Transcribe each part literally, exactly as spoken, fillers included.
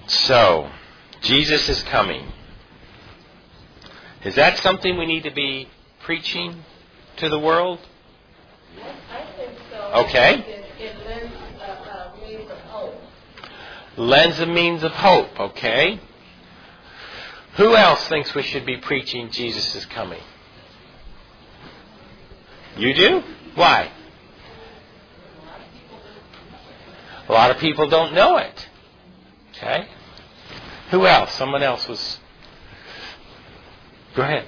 So, Jesus is coming. Is that something we need to be preaching to the world? Yes, I think so. Okay. It, it lends a, a means of hope. Lends a means of hope, okay. Who else thinks we should be preaching Jesus is coming? You do? Why? A lot of people don't know it. Okay. Who else? Someone else was... Go ahead.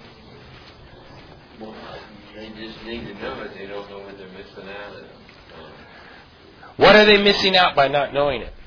Well, they just need to know it. They don't know what they're missing out on. What are they missing out by not knowing it?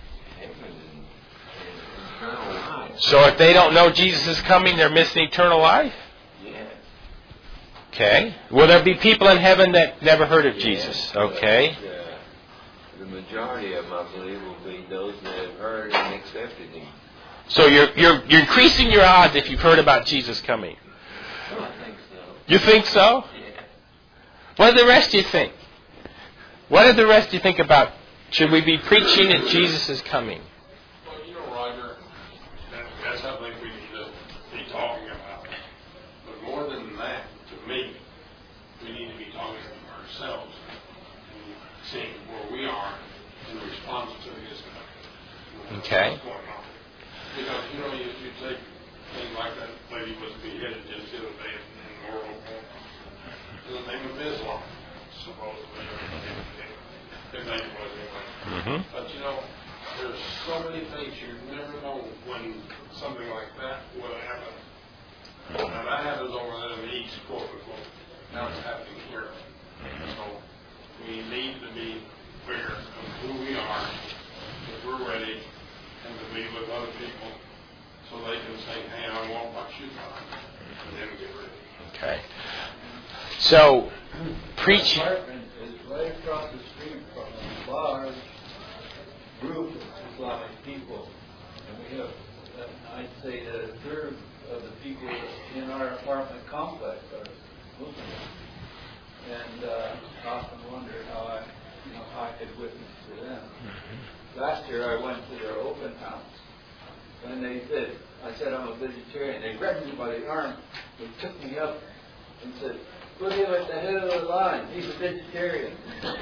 So if they don't know Jesus is coming, they're missing eternal life? Yeah. Okay. Will there be people in heaven that never heard of Jesus? Okay. But, uh, the majority of them, I believe, will be those that have heard and accepted Him. So you're you're you're increasing your odds if you've heard about Jesus coming. Oh, I think so. You think so? Yeah. What do the rest of you think? What do the rest of you think about? Should we be preaching that Jesus is coming? Well, you know, Roger, that, that's something we need to be talking about. But more than that, to me, we need to be talking to ourselves and seeing where we are in response to His coming. Okay. What's going on? Because, you know, you, you take things like that lady was beheaded just the other day in World War in the name of Islam, supposedly. His name was anyway. Mm-hmm. But, you know, there's so many things you never know when something like that will happen. Now, that happens over there in the East, quote unquote. Now it's happening here. So we need to be aware of who we are, if we're ready, and to be with other people so they can say, hey, I want what you got, and then get ready. Okay. So, preaching. My apartment is right across the street from a large group of Islamic people. And we have, I'd say, that a third of the people in our apartment complex are Muslims. And uh, I often wonder how I, you know, how I could witness to them. Mm-hmm. Last year I went to their open house. And they said, I said I'm a vegetarian. They grabbed me by the arm. They took me up and said, put him at the head of the line. He's a vegetarian.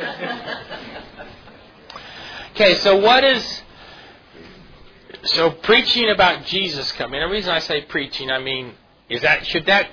Okay, so what is... So preaching about Jesus coming. The reason I say preaching, I mean, is that... Should that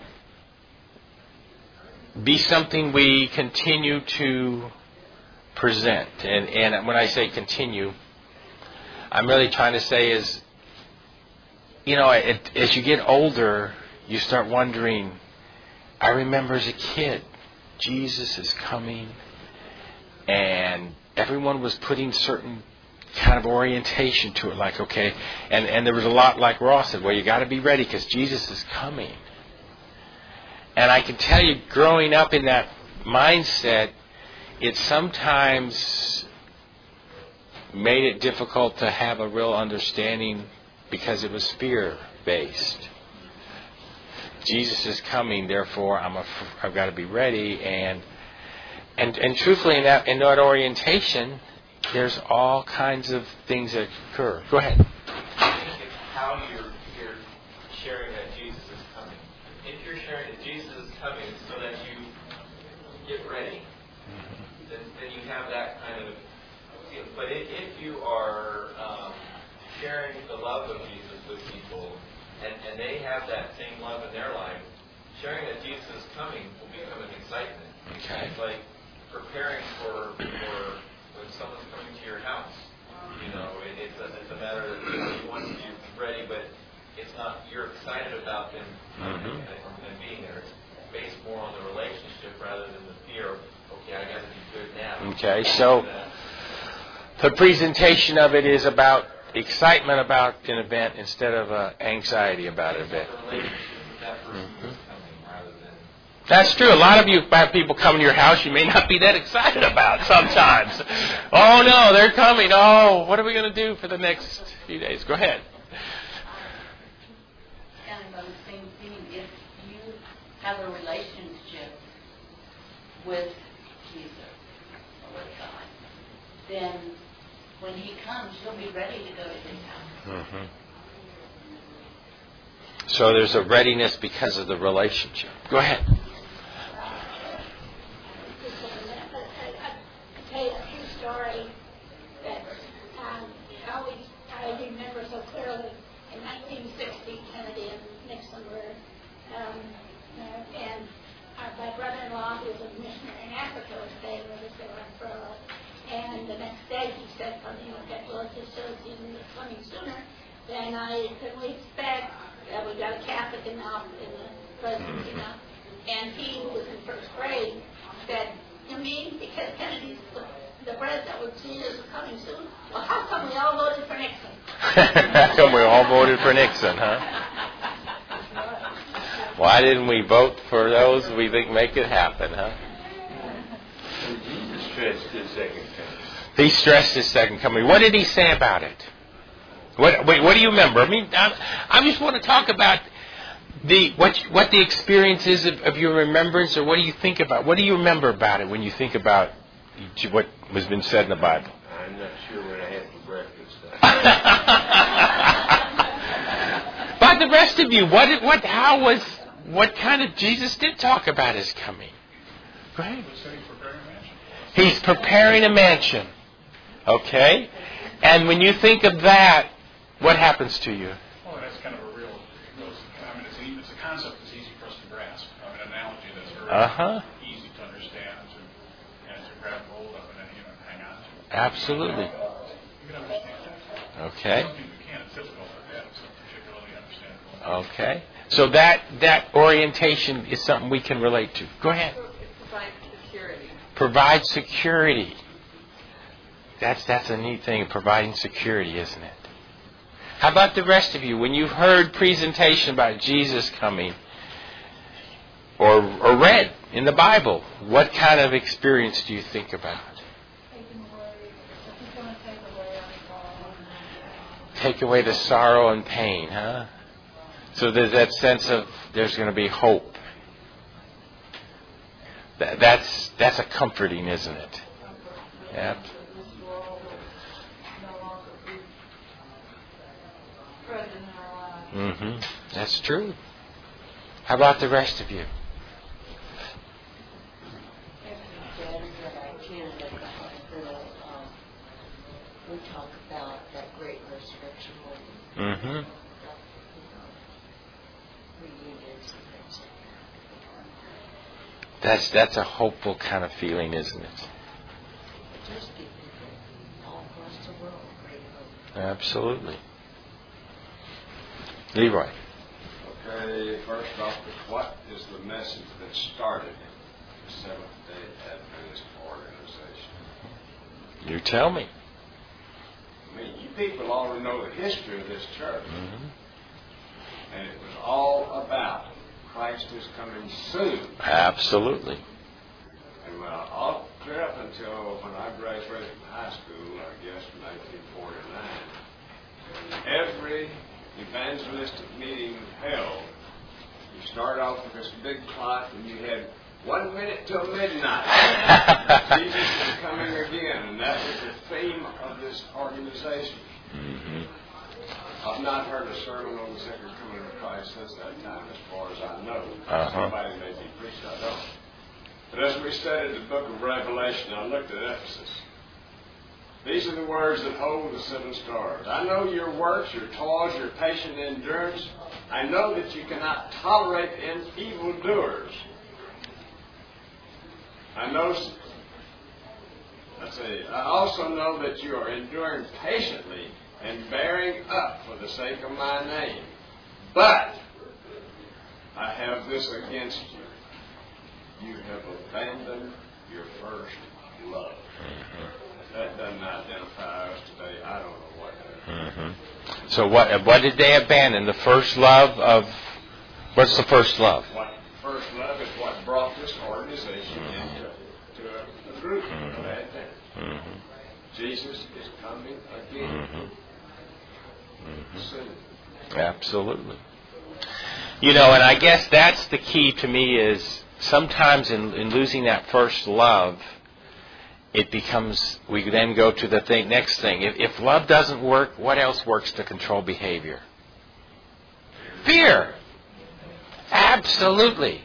be something we continue to present? And, and when I say continue, I'm really trying to say is... You know, it, as you get older, you start wondering... I remember as a kid, Jesus is coming, and everyone was putting certain kind of orientation to it, like, okay, and, and there was a lot, like Ross said, well, you got to be ready because Jesus is coming. And I can tell you, growing up in that mindset, it sometimes made it difficult to have a real understanding because it was fear-based. Jesus is coming, therefore I'm a, I've got to be ready. And and and truthfully, in that in that orientation, there's all kinds of things that occur. Go ahead. I think it's how you're, you're sharing that Jesus is coming. If you're sharing that Jesus is coming so that you get ready, mm-hmm. then, then you have that kind of feel. But if, if you are um, sharing the love of Jesus with people, And, and they have that same love in their life, sharing that Jesus is coming will become an excitement. Okay. It's like preparing for, for when someone's coming to your house. You know, it, it's, a, it's a matter that you want to be ready, but it's not, you're excited about them coming mm-hmm. and, and being there. It's based more on the relationship rather than the fear of, okay, I got to be good now. Okay, so the presentation of it is about excitement about an event instead of uh, anxiety about an event. Mm-hmm. That's true. A lot of you have people come to your house you may not be that excited about sometimes. Oh no, they're coming. Oh, what are we going to do for the next few days? Go ahead. Kind of the same thing. If you have a relationship with Jesus or with God, then when he comes, you'll be ready to go to his house. Mm-hmm. So there's a readiness because of the relationship. Go ahead. I'll tell you a true story that um, I always I remember so clearly. In nineteen sixty, Kennedy and Nixon were, um, uh, and our, my brother-in-law, who was a missionary in Africa, was staying with us there on furlough. And the next day he said something like that, well, it just shows you it's coming sooner than I could we expect. Uh, we got a Catholic in the, in the presidency now. And he, who was in first grade, said, you mean because Kennedy's the, the president with Jesus is coming soon? Well, how come we all voted for Nixon? How come we all voted for Nixon, huh? Why didn't we vote for those we think make it happen, huh? Jesus stressed his second coming. He stressed his second coming. What did he say about it? What, wait, what do you remember? I mean, I, I just want to talk about the what what the experience is of, of your remembrance, or what do you think about? What do you remember about it when you think about what has been said in the Bible? I'm not sure what I had for breakfast. But the rest of you, what what how was what kind of Jesus did talk about his coming? Go ahead. He's preparing a mansion. Okay? And when you think of that, what happens to you? Well, that's kind of a real, I mean, it's a, it's a concept that's easy for us to grasp. I mean, an analogy that's very uh-huh. easy to understand to, and to grab hold of and then even hang on to. Absolutely. You can understand that. Okay. Something we can't, it's difficult for that, it's particularly understandable. Okay. So that, that orientation is something we can relate to. Go ahead. Provide security. Provide security. That's that's a neat thing, providing security, isn't it? How about the rest of you? When you've heard presentation about Jesus coming, or or read in the Bible, what kind of experience do you think about? Take away the sorrow and pain, huh? So there's that sense of there's going to be hope. That, that's that's a comforting, isn't it? Yeah. Mm-hmm. That's true. How about the rest of you? We talk about that great resurrection moment. Mm-hmm. Reunions and things like that. That's that's a hopeful kind of feeling, isn't it? It does give people all across the world great hope. Absolutely. Leroy. Okay, first off, what is the message that started the Seventh-day Adventist organization? You tell me. I mean, you people already know the history of this church. Mm-hmm. And it was all about Christ is coming soon. Absolutely. And well, all clear up until when I graduated from high school, I guess in nineteen forty-nine, every evangelistic meeting held, you start off with this big clock and you had one minute till midnight. Jesus is coming again, and that was the theme of this organization. Mm-hmm. I've not heard a sermon on the second coming of Christ since that time, as far as I know. Uh-huh. Somebody may be preached, I don't. But as we studied the book of Revelation, I looked at Ephesus. These are the words that hold the seven stars. I know your works, your toils, your patient endurance. I know that you cannot tolerate evildoers. I know, I say, I also know that you are enduring patiently and bearing up for the sake of my name. But I have this against you. You have abandoned your first love. Mm-hmm. If that doesn't identify us today, I don't know what does. Mm-hmm. So what what did they abandon? The first love of, what's the first love? What first love is what brought this organization Mm-hmm. into to a, a group Mm-hmm. of Adventists. Mm-hmm. Jesus is coming again. Mm-hmm. Mm-hmm. Soon. Absolutely. You know, and I guess that's the key to me is sometimes in, in losing that first love it becomes, we then go to the thing, next thing. If, if love doesn't work, what else works to control behavior? Fear. Absolutely.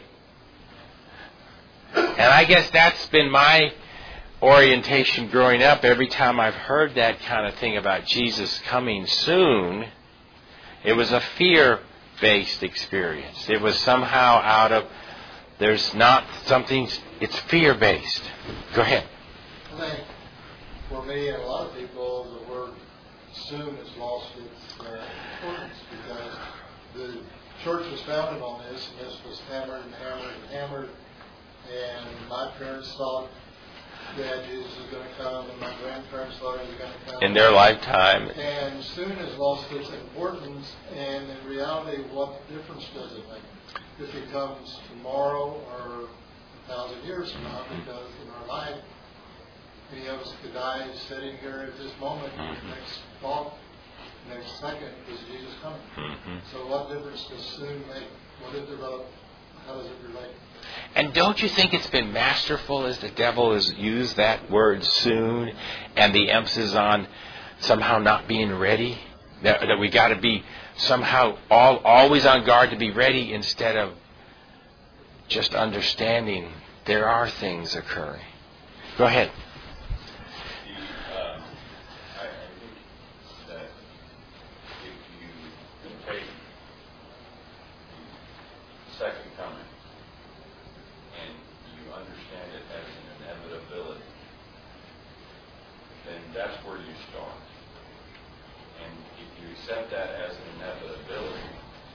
And I guess that's been my orientation growing up. Every time I've heard that kind of thing about Jesus coming soon, it was a fear-based experience. It was somehow out of, there's not something, it's fear-based. Go ahead. I think for me and a lot of people, the word soon has lost its uh, importance because the church was founded on this, and this was hammered and hammered and hammered. And my parents thought that Jesus was going to come, and my grandparents thought he was going to come. In their lifetime. And soon has lost its importance, and in reality, what difference does it make if he comes tomorrow or a thousand years from now? Because in our life, any of us could die sitting here at this moment. Mm-hmm. Next thought, next second is Jesus coming. Mm-hmm. So what difference does soon make? What is it about? How does it relate? And don't you think it's been masterful as the devil has used that word soon and the emphasis on somehow not being ready? That, that we got to be somehow all, always on guard to be ready instead of just understanding there are things occurring. Go ahead. Second coming, and you understand it as an inevitability, then that's where you start. And if you accept that as an inevitability,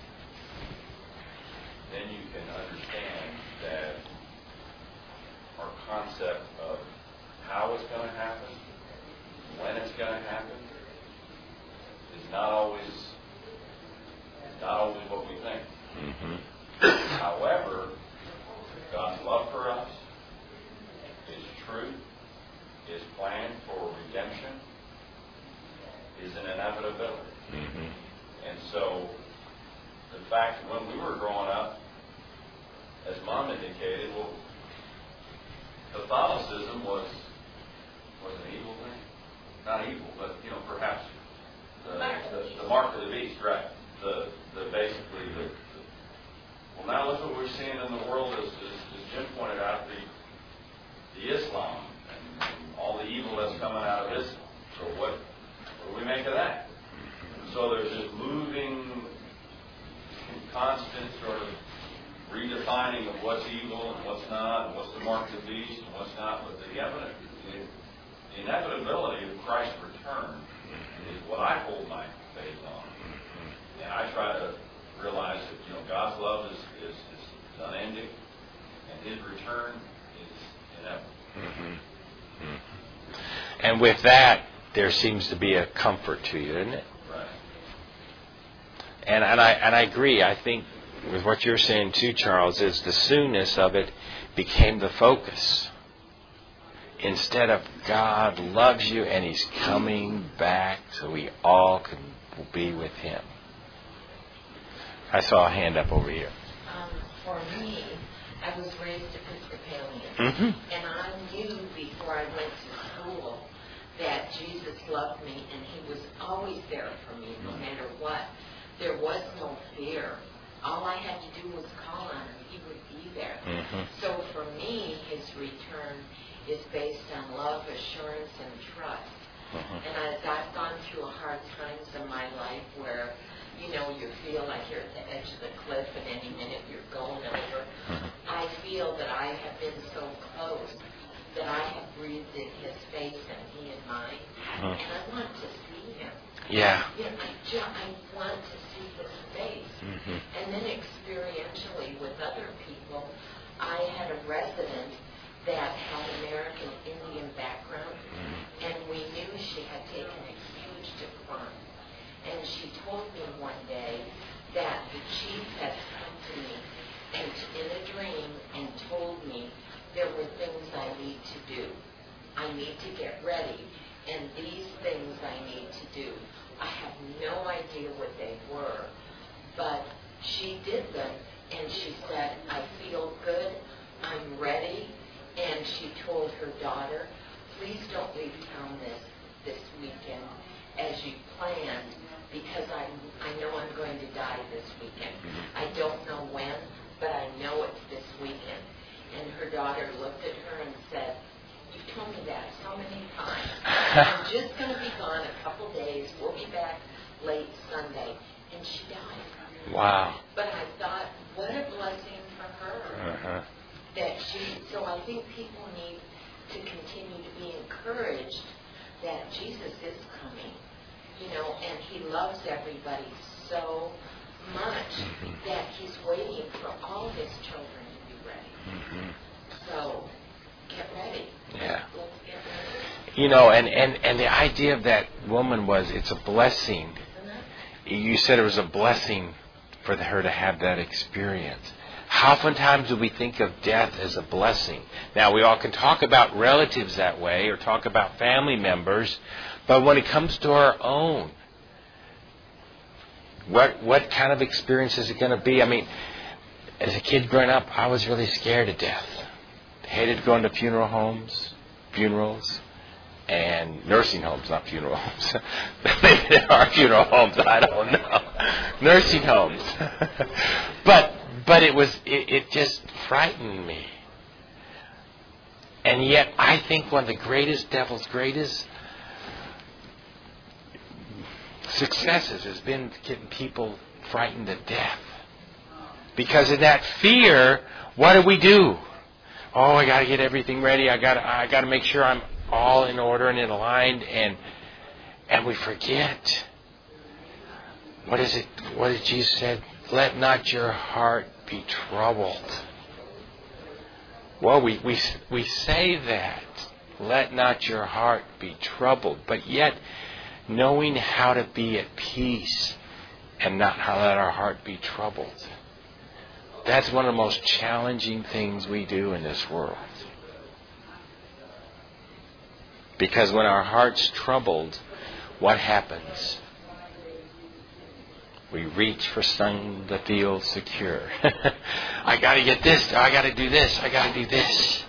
then you can understand that our concept of how it's going to happen, when it's going to happen, is not always is not always what we think. Mm-hmm. However, God's love for us, His truth, His plan for redemption is an inevitability. Mm-hmm. And so, the fact that when we were growing up, as Mom indicated, well, Catholicism was was an evil thing. Not evil, but you know, perhaps the, the, the mark of the beast, right? The the basically the Well, now look what we're seeing in the world, as, as, as Jim pointed out, the, the Islam and, and all the evil that's coming out of Islam. So what, what do we make of that? So there's this moving, constant sort of redefining of what's evil and what's not, and what's the mark of the beast and what's not. But the, evident, the, the inevitability of Christ's return is what I hold my faith on. And I try to realize that, you know, God's love is, is, is unending, and His return is inevitable. Mm-hmm. Mm-hmm. And with that, there seems to be a comfort to you, isn't it? Right. And and I and I agree. I think with what you're saying too, Charles, is the soonness of it became the focus. Instead of God loves you and He's coming back so we all can be with Him. I saw a hand up over here. Um, for me, I was raised Episcopalian, mm-hmm. and I knew before I went to school that Jesus loved me, and He was always there for me, no matter what. There was no fear. All I had to do was call on Him; He would be there. Mm-hmm. So for me, His return is based on love, assurance, and trust. Mm-hmm. And as I've gone through hard times in my life where, you know, you feel like you're at the edge of the cliff and any minute you're going over. Mm-hmm. I feel that I have been so close that I have breathed in His face and He in mine. Mm-hmm. And I want to see Him. Yeah. You know, I, ju- I want to see His face. Mm-hmm. And then experientially with other people, I had a resident that had American Indian background, mm-hmm. and we knew she had taken a huge decline. And she told me one day that the chief had come to me and in a dream and told me there were things I need to do. I need to get ready, and these things I need to do. I have no idea what they were, but she did them, and she said, I feel good, I'm ready, and she told her daughter, please don't leave town this, this weekend as you planned, because I I know I'm going to die this weekend. I don't know when, but I know it's this weekend. And her daughter looked at her and said, "You've told me that so many times. I'm just going to be gone a couple days. We'll be back late Sunday." And she died. Wow. But I thought, what a blessing for her. Uh-huh. That she, so I think people need to continue to be encouraged that Jesus is coming, you know, and He loves everybody so much mm-hmm. that He's waiting for all His children to be ready. Mm-hmm. So, get ready. Yeah. Let's get ready. You know, and, and, and the idea of that woman was, it's a blessing. You said it was a blessing for her to have that experience. How oftentimes do we think of death as a blessing? Now, we all can talk about relatives that way or talk about family members, but when it comes to our own, what what kind of experience is it going to be? I mean, as a kid growing up, I was really scared of death. Hated going to funeral homes, funerals, and nursing homes, not funeral homes. Maybe there are funeral homes, I don't know. Nursing homes. but but it was it, it just frightened me. And yet I think one of the greatest, devil's greatest successes has been getting people frightened to death. Because in that fear, what do we do? Oh, I got to get everything ready. I got I got to make sure I'm all in order and in aligned, and and we forget. What is it? What did Jesus said? Let not your heart be troubled. Well, we we we say that. Let not your heart be troubled, but yet knowing how to be at peace and not how let our heart be troubled. That's one of the most challenging things we do in this world. Because when our heart's troubled, what happens? We reach for something that feels secure. I got to get this. I got to do this. I got to do this.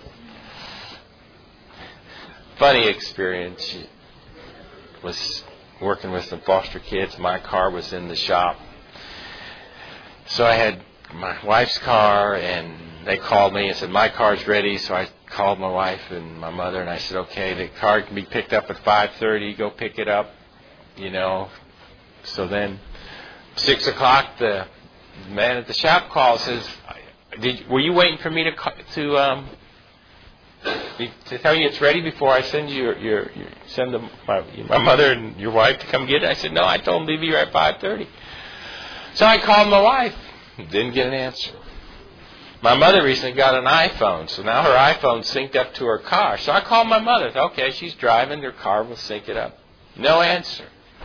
Funny experience. Was working with some foster kids. My car was in the shop. So I had my wife's car, and they called me and said, my car's ready. So I called my wife and my mother, and I said, okay, the car can be picked up at five thirty. Go pick it up, you know. So then, six o'clock, the man at the shop calls, says, "Did were you waiting for me to to um to tell you it's ready before I send you your, your, your send them my my mother and your wife to come get it?" I said, "No, I told them to be here at five thirty." So I called my wife, didn't get an answer. My mother recently got an iPhone, so now her iPhone's synced up to her car. So I called my mother. Okay, she's driving, her car will sync it up. No answer.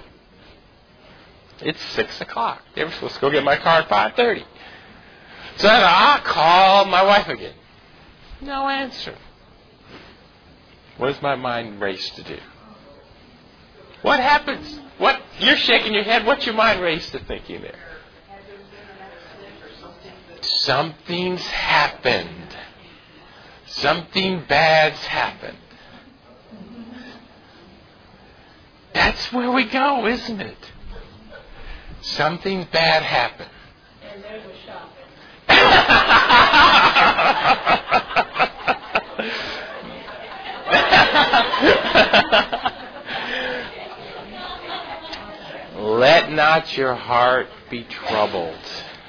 It's six o'clock. They were supposed to go get my car at five thirty. So then I called my wife again. No answer. What does my mind race to do? What happens? What you're shaking your head. What's your mind race to thinking there? Something's happened. Something bad's happened. That's where we go, isn't it? Something bad happened. And there's a shopping. Let not your heart be troubled.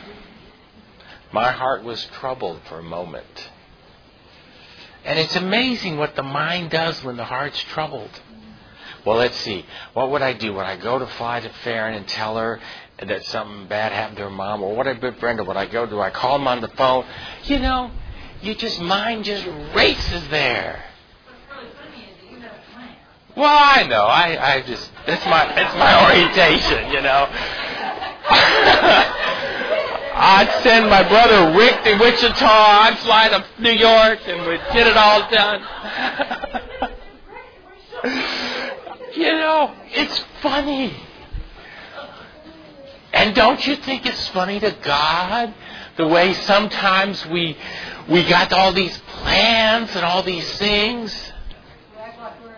My heart was troubled for a moment. And it's amazing what the mind does when the heart's troubled. Well, let's see. What would I do? Would I go to fly to Farron and tell her that something bad happened to her mom? Or what about Brenda? Would I go? Do I call them on the phone? You know, you just, mind just races there. What's really funny is you have a plan. Well, I know. I, I just, it's my, it's my orientation, you know. I'd send my brother Rick to Wichita. I'd fly to New York, and we'd get it all done. You know, it's funny. And don't you think it's funny to God the way sometimes we we got all these plans and all these things? We act like we're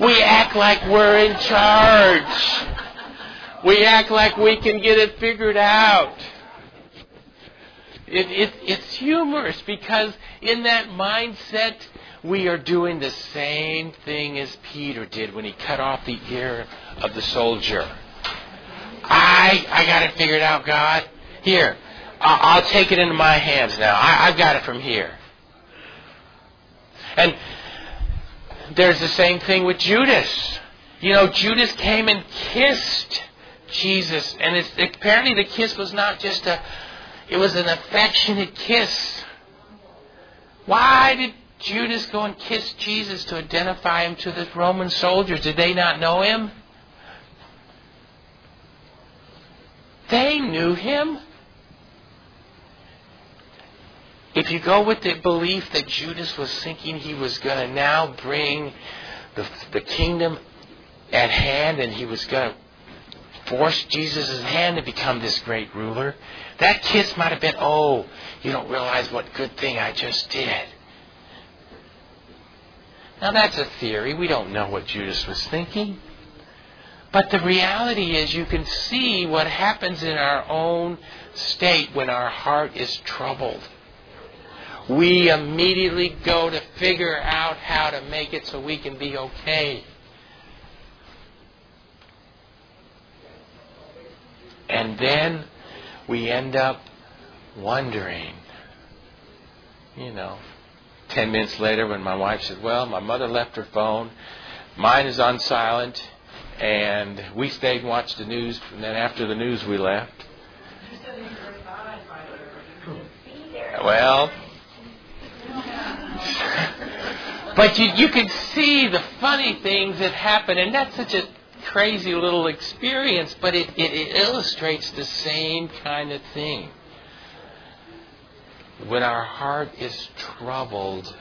We act like we're in charge. We act like we can get it figured out. It, it, it's humorous because in that mindset, we are doing the same thing as Peter did when he cut off the ear of the soldier. I I got it figured out, God. Here, I'll, I'll take it into my hands now. I, I've got it from here. And there's the same thing with Judas. You know, Judas came and kissed Jesus. And it's, apparently the kiss was not just a, it was an affectionate kiss. Why did Judas go and kiss Jesus to identify him to the Roman soldiers? Did they not know him? They knew him. If you go with the belief that Judas was thinking he was going to now bring the, the kingdom at hand and he was going to force Jesus' hand to become this great ruler, that kiss might have been, oh, you don't realize what good thing I just did. Now that's a theory. We don't know what Judas was thinking. But the reality is you can see what happens in our own state when our heart is troubled. We immediately go to figure out how to make it so we can be okay. And then we end up wondering, you know, ten minutes later when my wife said, well, my mother left her phone, mine is on silent, and we stayed and watched the news, and then after the news we left. Well, but you, you can see the funny things that happen, and that's such a crazy little experience, but it, it, it illustrates the same kind of thing. When our heart is troubled,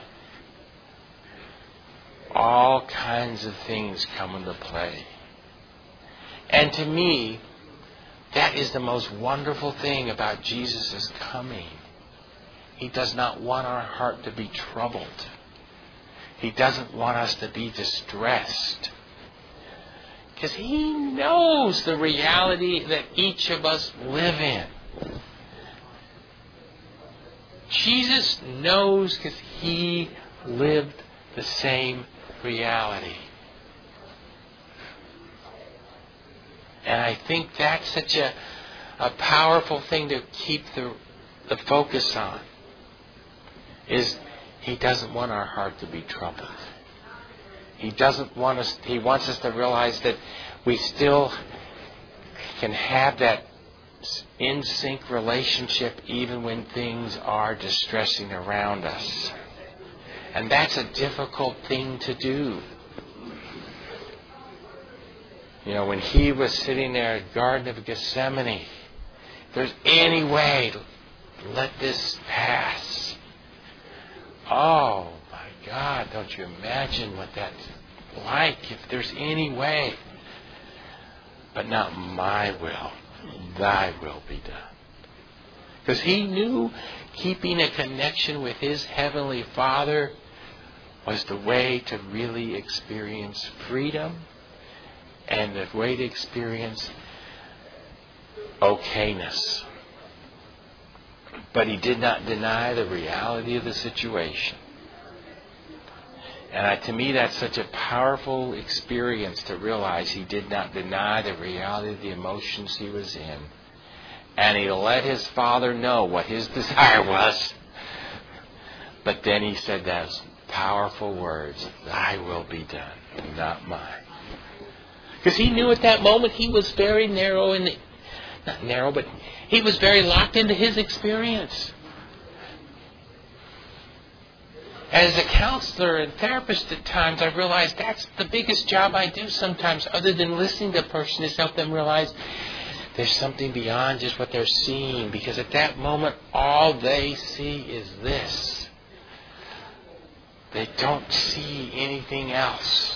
all kinds of things come into play. And to me, that is the most wonderful thing about Jesus' coming. He does not want our heart to be troubled. He doesn't want us to be distressed. Because He knows the reality that each of us live in. Jesus knows because He lived the same reality. And I think that's such a, a powerful thing to keep the, the focus on. Is He doesn't want our heart to be troubled. He doesn't want us, He wants us to realize that we still can have that in sync relationship even when things are distressing around us. And that's a difficult thing to do. You know, when He was sitting there in the Garden of Gethsemane, if there's any way, let this pass. Oh my God, don't you imagine what that's like if there's any way. But not my will, Thy will be done. Because He knew keeping a connection with His Heavenly Father was the way to really experience freedom and the way to experience okayness. But He did not deny the reality of the situation. And I, to me, that's such a powerful experience to realize He did not deny the reality of the emotions He was in. And He let His Father know what His desire was. But then He said those powerful words, Thy will be done, not mine. Because He knew at that moment He was very narrow in the, not narrow, but He was very locked into His experience. As a counselor and therapist at times, I realize that's the biggest job I do sometimes, other than listening to a person, is help them realize there's something beyond just what they're seeing. Because at that moment, all they see is this. They don't see anything else.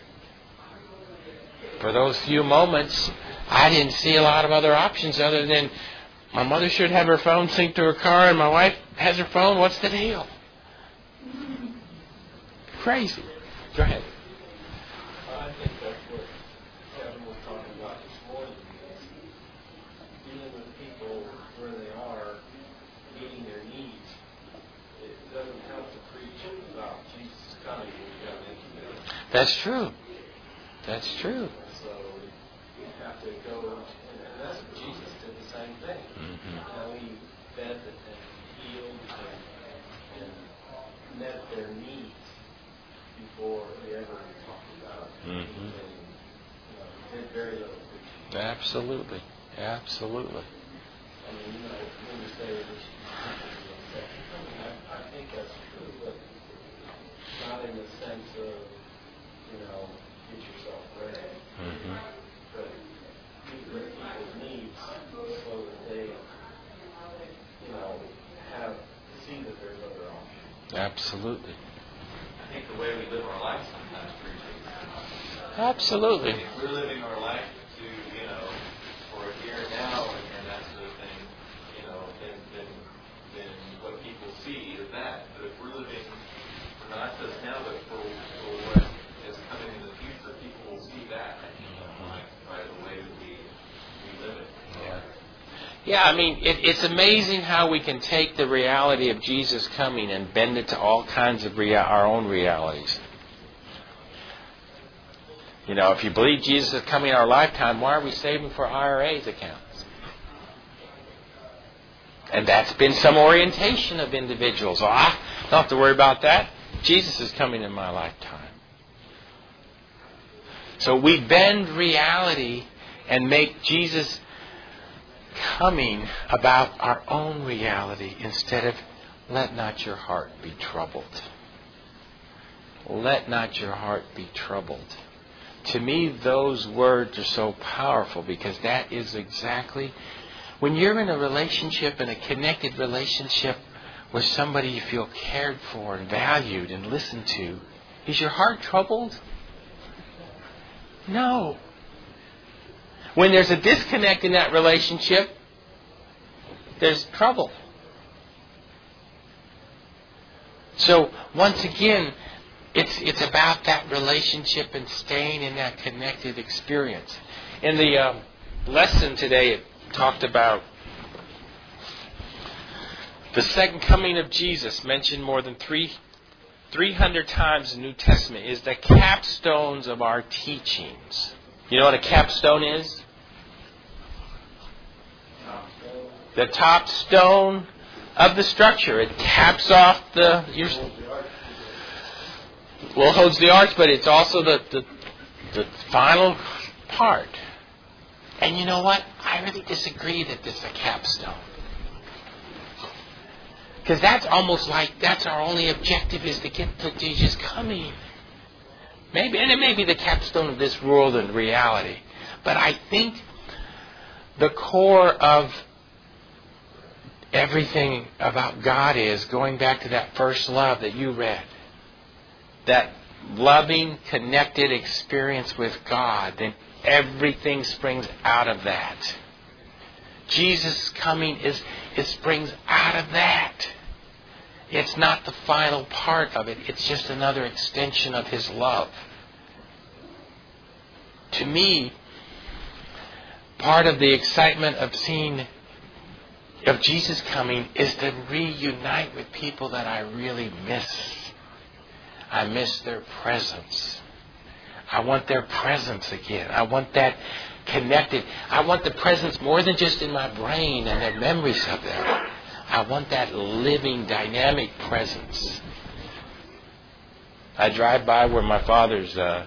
For those few moments, I didn't see a lot of other options other than my mother should have her phone synced to her car and my wife has her phone. What's the deal? Crazy. Go ahead. I That's true. That's true. So we have to go, and that's what Jesus did the same thing. Mm-hmm. How he fed and healed and, and met their needs before they ever talked about it. Mm-hmm. And, you know, did very little preaching. Absolutely. Absolutely. I mean, you know, when you say this, I, I think that's true, but not in the sense of, you know, get yourself ready. Mm-hmm. But meet with people's needs so that they, you know, have see that there's other options. Absolutely. I think the way we live our life sometimes preaches. Absolutely. If we're living our life to, you know, for here and now and, and that sort of thing, you know, then, then, then what people see is that. But if we're living for not just now, but for, for what is coming in the future, people will see that, you know, by, by the way that we, we live it. Yeah. Yeah, I mean, it, it's amazing how we can take the reality of Jesus coming and bend it to all kinds of rea- our own realities. You know, if you believe Jesus is coming in our lifetime, why are we saving for I R A's accounts? And that's been some orientation of individuals. Oh, I don't have to worry about that. Jesus is coming in my lifetime. So we bend reality and make Jesus coming about our own reality instead of let not your heart be troubled. Let not your heart be troubled. To me, those words are so powerful because that is exactly when you're in a relationship, in a connected relationship with somebody you feel cared for and valued and listened to. Is your heart troubled? No. When there's a disconnect in that relationship, there's trouble. So once again, it's it's about that relationship and staying in that connected experience. In the um, lesson today, it talked about the second coming of Jesus, mentioned more than three, 300 times in the New Testament, is the capstones of our teachings. You know what a capstone is? The top stone of the structure. It caps off the... Your, well, it holds the arch, but it's also the, the, the final part. And you know what? I really disagree that this is a capstone. Because that's almost like that's our only objective is to get to Jesus coming. Maybe, and it may be the capstone of this world and reality. But I think the core of everything about God is going back to that first love that you read. That loving, connected experience with God. Then everything springs out of that. Jesus' coming is it springs out of that. It's not the final part of it. It's just another extension of His love. To me, part of the excitement of seeing of Jesus coming is to reunite with people that I really miss. I miss their presence. I want their presence again. I want that connected. I want the presence more than just in my brain and the memories of them. I want that living, dynamic presence. I drive by where my father's uh,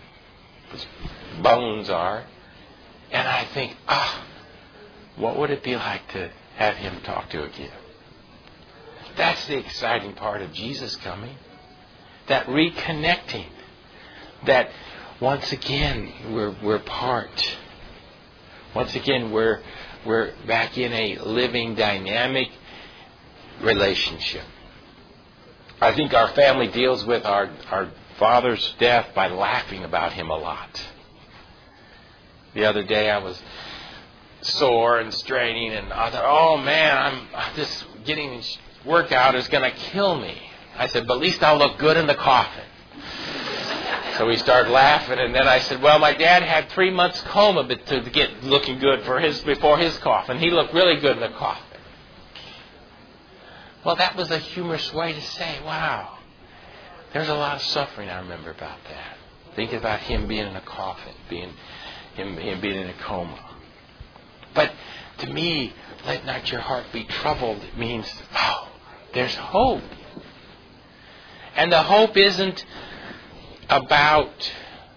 bones are, and I think, ah, what would it be like to have him talk to again? That's the exciting part of Jesus coming. That reconnecting. That once again we're we're part. Once again we're we're back in a living, dynamic relationship. I think our family deals with our, our father's death by laughing about him a lot. The other day I was sore and straining, and I thought, oh man, I'm this getting workout is going to kill me. I said, but at least I'll look good in the coffin. So we started laughing, and then I said, well, my dad had three months coma to get looking good for his before his coffin. He looked really good in the coffin. Well, that was a humorous way to say, wow, there's a lot of suffering I remember about that. Think about him being in a coffin, being him, him being in a coma. But to me, let not your heart be troubled. It means, oh, there's hope. And the hope isn't about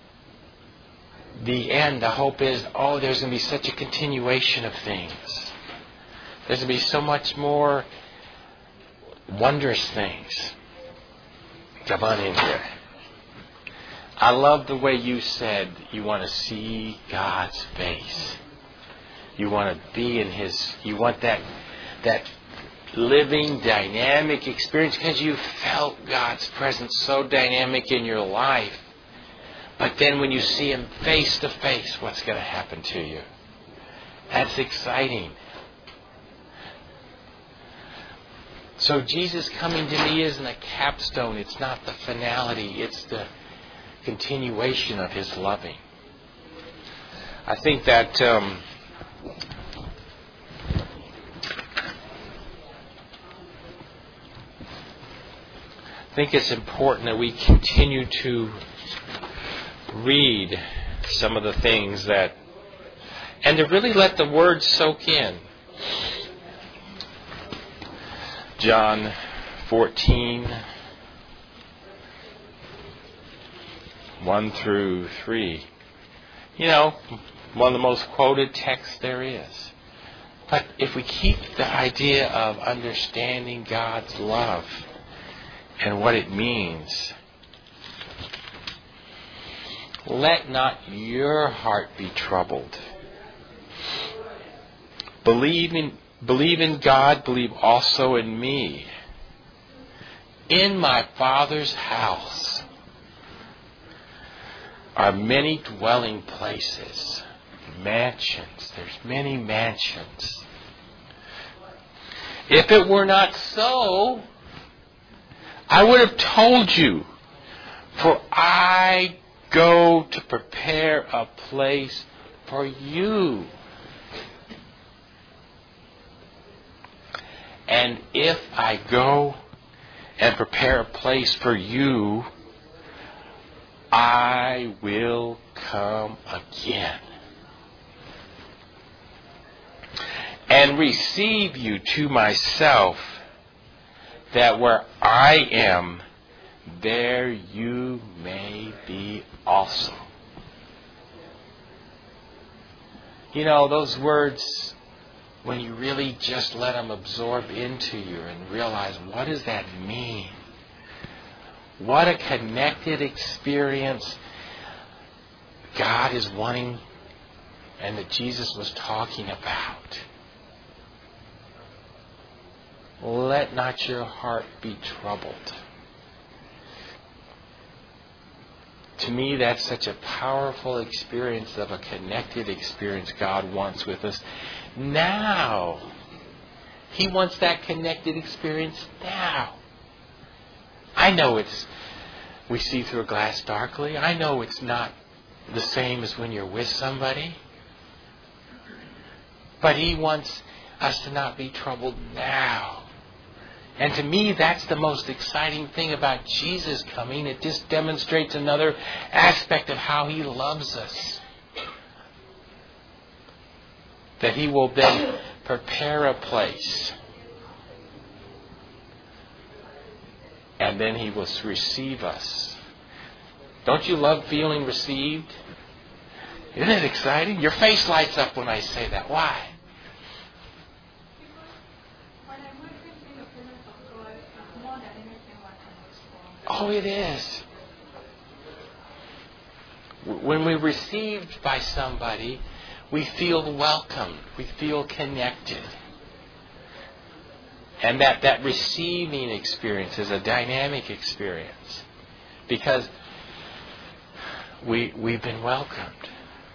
the end. The hope is, oh, there's going to be such a continuation of things. There's going to be so much more wondrous things. Come on in here. I love the way you said you want to see God's face. You want to be in His, you want that, that living, dynamic experience because you felt God's presence so dynamic in your life. But then when you see Him face to face, what's going to happen to you? That's exciting. So Jesus coming to me isn't a capstone. It's not the finality. It's the continuation of His loving. I think that um, I think it's important that we continue to read some of the things that, and to really let the words soak in. John fourteen, one through three. You know, one of the most quoted texts there is. But if we keep the idea of understanding God's love and what it means, let not your heart be troubled. Believe in Believe in God, believe also in me. In my Father's house are many dwelling places, mansions. There's many mansions. If it were not so, I would have told you, for I go to prepare a place for you. And if I go and prepare a place for you, I will come again and receive you to myself, that where I am, there you may be also. You know, those words, when you really just let them absorb into you and realize, what does that mean? What a connected experience God is wanting and that Jesus was talking about. Let not your heart be troubled. To me, that's such a powerful experience of a connected experience God wants with us now. He wants that connected experience now. I know it's, we see through a glass darkly. I know it's not the same as when you're with somebody. But He wants us to not be troubled now. And to me, that's the most exciting thing about Jesus coming. It just demonstrates another aspect of how He loves us. That He will then prepare a place. And then He will receive us. Don't you love feeling received? Isn't it exciting? Your face lights up when I say that. Why? Oh, it is. When we're received by somebody, we feel welcomed. We feel connected. And that, that receiving experience is a dynamic experience. Because we, we've been welcomed.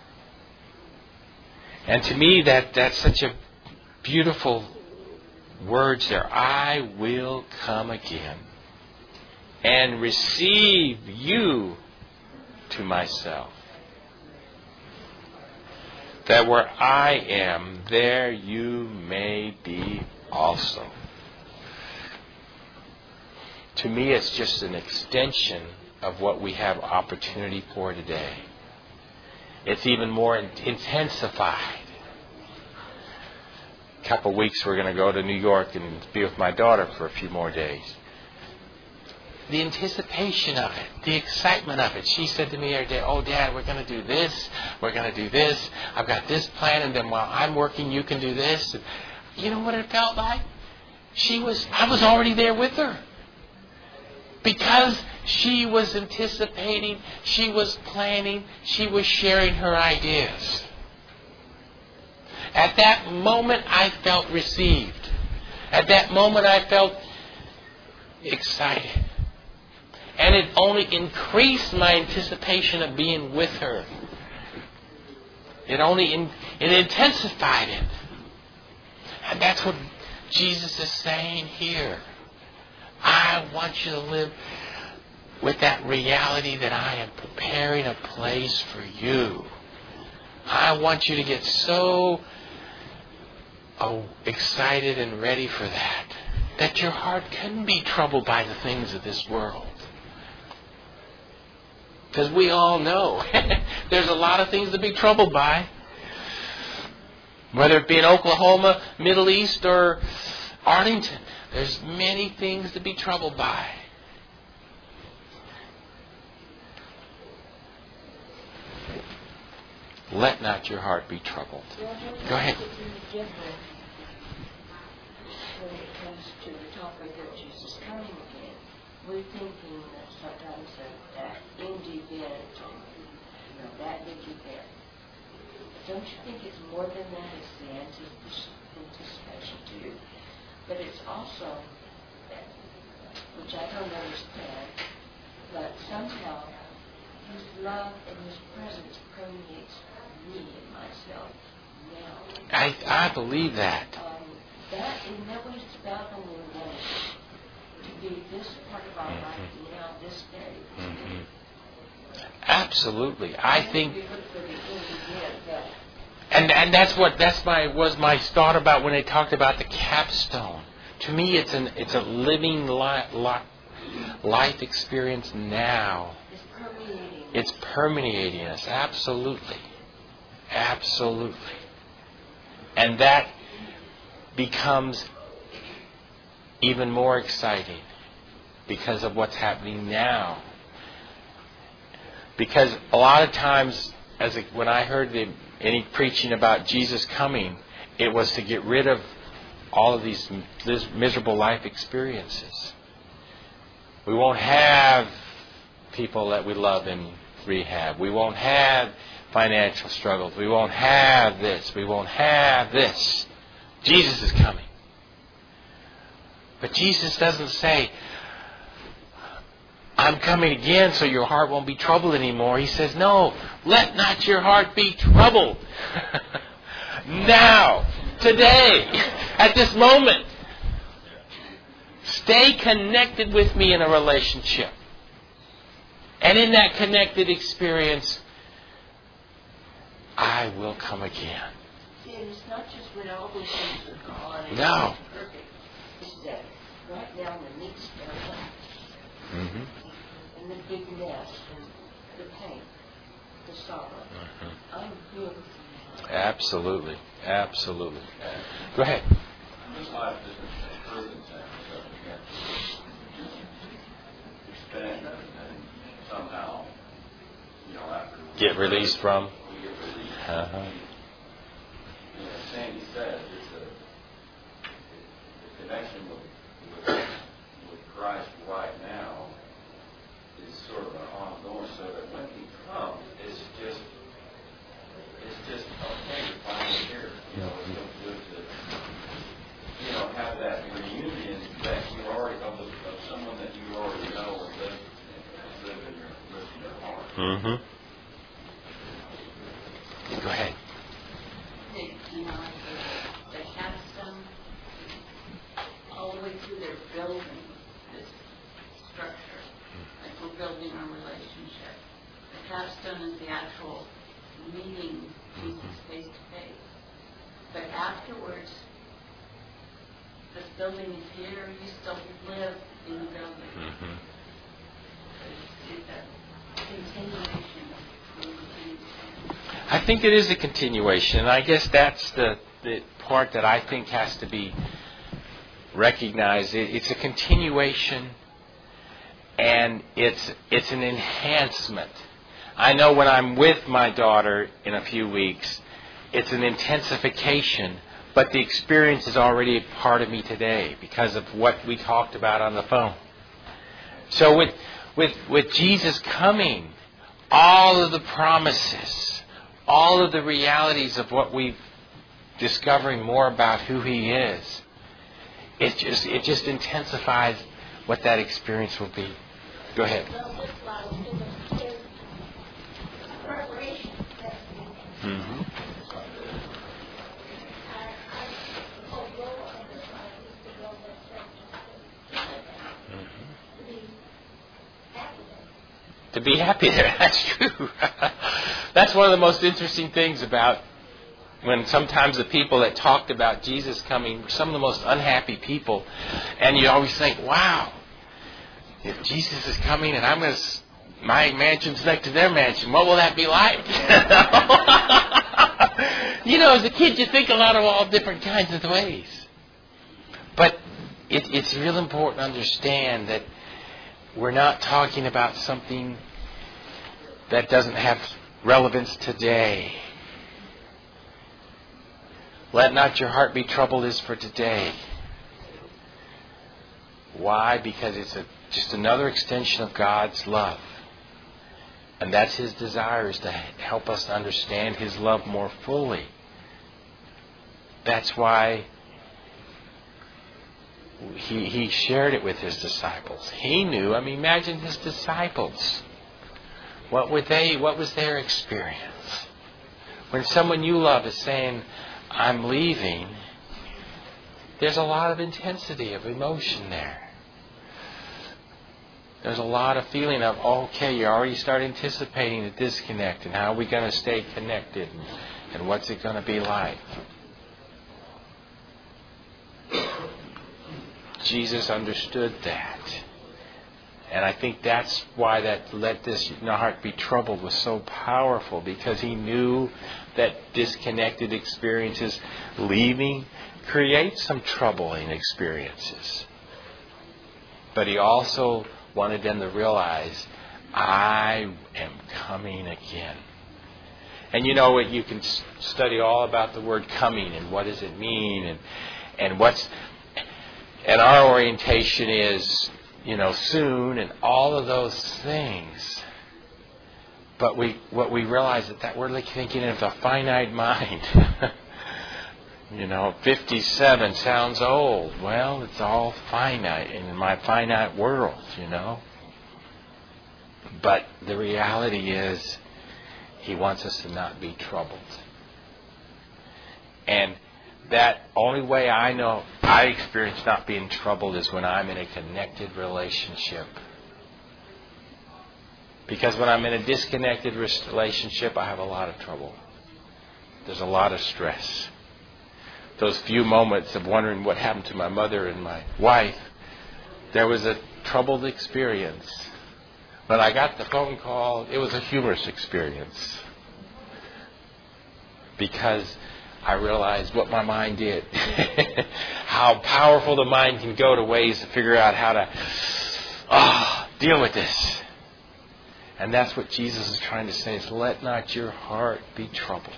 And to me, that, that's such a beautiful words there. I will come again and receive you to myself, that where I am, there you may be also. To me, it's just an extension of what we have opportunity for today. It's even more intensified. A couple of weeks we're going to go to New York and be with my daughter for a few more days. The anticipation of it, the excitement of it. She said to me the other day, "Oh, Dad, we're going to do this, we're going to do this. I've got this plan, and then while I'm working, you can do this." And you know what it felt like? She was, I was already there with her. Because she was anticipating, she was planning, she was sharing her ideas. At that moment, I felt received. At that moment, I felt excited. And it only increased my anticipation of being with her. It only in, it intensified it. And that's what Jesus is saying here. I want you to live with that reality that I am preparing a place for you. I want you to get so oh, excited and ready for that, that your heart can be troubled by the things of this world. Because we all know there's a lot of things to be troubled by. Whether it be in Oklahoma, Middle East, or Arlington, there's many things to be troubled by. Let not your heart be troubled. Go ahead. When it comes to the topic of Jesus coming again, we're thinking that sometimes that, that end event, you know, that big event. But don't you think it's more than that? It's the anticipation too. But it's also, which I don't understand, but somehow His love and His presence permeates me and myself now. I I believe that. Um, that isn't that what it's about when we're wanting to be this part of our life now, this day. Mm-hmm. Absolutely, I think. And and that's what that's my was my thought about when they talked about the capstone. To me, it's an it's a living li- li- life experience now. It's permeating. It's permeating us. Absolutely, absolutely, and that becomes even more exciting because of what's happening now. Because a lot of times, as a, when I heard the, any preaching about Jesus coming, it was to get rid of all of these this miserable life experiences. We won't have people that we love in rehab. We won't have financial struggles. We won't have this. We won't have this. Jesus is coming. But Jesus doesn't say, "I'm coming again so your heart won't be troubled anymore." He says, "No, let not your heart be troubled." Now, today, at this moment, stay connected with me in a relationship. And in that connected experience, I will come again. See, and it's not just when all those things are gone and No. it's perfect. It's that right now in the midst of it, Mm-hmm. and the big mess and the pain, the sorrow. Mm-hmm. I'm good. Absolutely. Absolutely. Go ahead. This life is a prison sentence that we have to expend and somehow, you know, after we Get released from. we get released. Uh-huh. You know, as Sandy said, it's a the connection with, with with Christ right now is sort of an ongoing, so that when He comes, it's just it's just okay to find Him here. You know, it's so good to you know have that reunion that you already of, the, of someone that you already know and live and live in your live in your heart. Mm-hmm. Go ahead. You know, the capstone, all the way through their building this structure, like we're building our relationship. The capstone is the actual meeting Jesus face to face. But afterwards, this building is here, you still live in the building. Mm-hmm. it's a continuation of what you said. I think it is a continuation, and I guess that's the, the part that I think has to be recognized. It, it's a continuation, and it's it's an enhancement. I know when I'm with my daughter in a few weeks, it's an intensification, but the experience is already a part of me today because of what we talked about on the phone. So with with with Jesus coming, all of the promises, all of the realities of what we've discovering more about who He is, it just it just intensifies what that experience will be. Go ahead. Mm-hmm. To be happy there, that's true. That's one of the most interesting things about when sometimes the people that talked about Jesus coming were some of the most unhappy people. And you always think, wow, if Jesus is coming and I'm going to, my mansion's next to their mansion, what will that be like? You know, as a kid you think a lot of all different kinds of ways. But it, it's real important to understand that we're not talking about something that doesn't have relevance today. Let not your heart be troubled is for today. Why? Because it's a, just another extension of God's love. And that's His desire, is to help us to understand His love more fully. That's why He, he shared it with His disciples. He knew. I mean, imagine His disciples. What were they? What was their experience? When someone you love is saying, I'm leaving, there's a lot of intensity of emotion there. There's a lot of feeling of, okay, you already start anticipating the disconnect and how are we going to stay connected and, and what's it going to be like. Jesus understood that. And I think that's why that let this your heart be troubled was so powerful, because He knew that disconnected experiences, leaving, create some troubling experiences. But He also wanted them to realize, I am coming again. And you know what, you can study all about the word coming and what does it mean, and and what's and our orientation is, you know, soon and all of those things. But we what we realize that that we're like thinking of a finite mind. You know, fifty-seven sounds old. Well, it's all finite in my finite world, you know. But the reality is, He wants us to not be troubled. And that only way I know I experience not being troubled is when I'm in a connected relationship. Because when I'm in a disconnected relationship, I have a lot of trouble. There's a lot of stress. Those few moments of wondering what happened to my mother and my wife, there was a troubled experience. When I got the phone call, it was a humorous experience. Because I realized what my mind did. How powerful the mind can go to ways to figure out how to oh, deal with this. And that's what Jesus is trying to say, is let not your heart be troubled.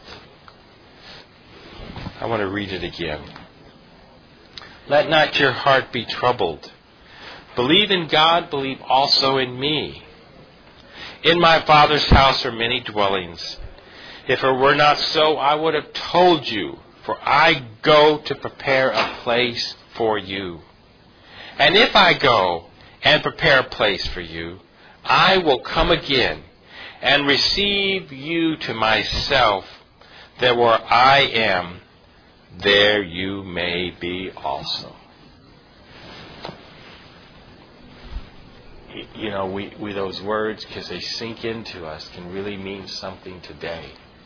I want to read it again. Let not your heart be troubled. Believe in God, believe also in me. In my Father's house are many dwellings. If it were not so, I would have told you, for I go to prepare a place for you. And if I go and prepare a place for you, I will come again and receive you to myself, that where I am, there you may be also. You know, we, we those words, because they sink into us, can really mean something today.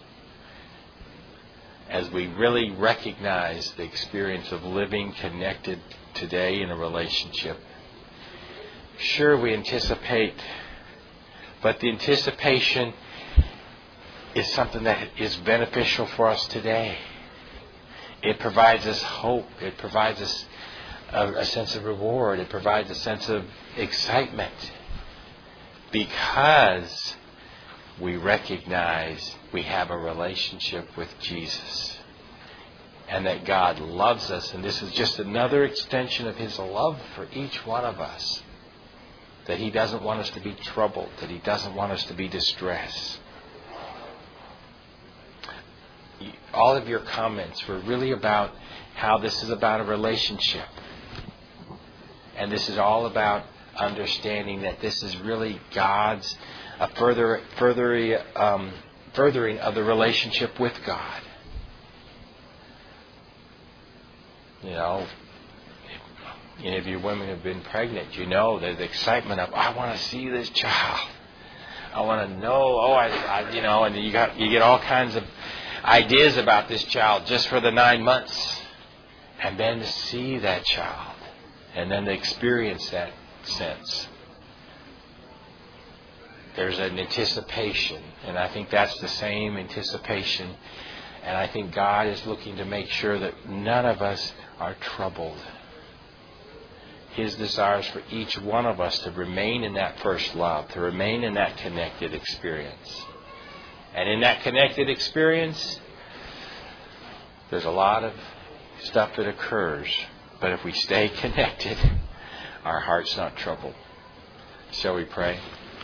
As we really recognize the experience of living connected today in a relationship. Sure, we anticipate But the anticipation is something that is beneficial for us today. It provides us hope. It provides us a, a sense of reward. It provides a sense of excitement. Because we recognize we have a relationship with Jesus. And that God loves us. And this is just another extension of His love for each one of us. That He doesn't want us to be troubled. That He doesn't want us to be distressed. All of your comments were really about how this is about a relationship. And this is all about understanding that this is really God's a further, further, um, furthering of the relationship with God. You know, if any of you women have been pregnant, you know there's the excitement of, I want to see this child. I want to know, oh, I, I, you know, and you got you get all kinds of ideas about this child just for the nine months. And then to see that child. And then to experience that sense. There's an anticipation. And I think that's the same anticipation. And I think God is looking to make sure that none of us are troubled. His desire is for each one of us to remain in that first love. To remain in that connected experience. And in that connected experience, there's a lot of stuff that occurs. But if we stay connected, our heart's not troubled. Shall we pray?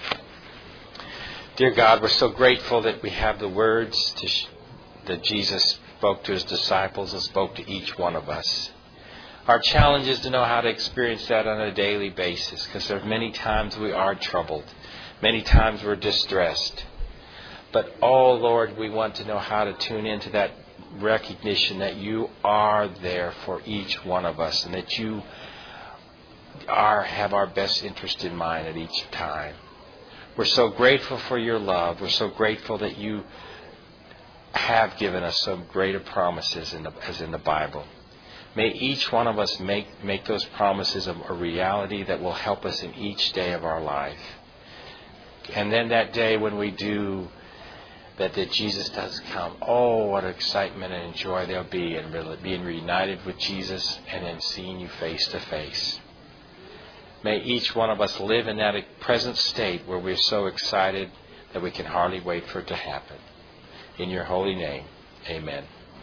Dear God, we're so grateful that we have the words to sh- that Jesus spoke to His disciples and spoke to each one of us. Our challenge is to know how to experience that on a daily basis, because there are many times we are troubled. Many times we're distressed. But, oh Lord, we want to know how to tune into that recognition that You are there for each one of us, and that You are have our best interest in mind at each time. We're so grateful for Your love. We're so grateful that You have given us some greater promises in the, as in the Bible. May each one of us make, make those promises a, a reality that will help us in each day of our life. And then that day when we do, that, that Jesus does come, oh, what excitement and joy there'll be in really being reunited with Jesus and then seeing You face to face. May each one of us live in that present state where we're so excited that we can hardly wait for it to happen. In Your holy name, amen.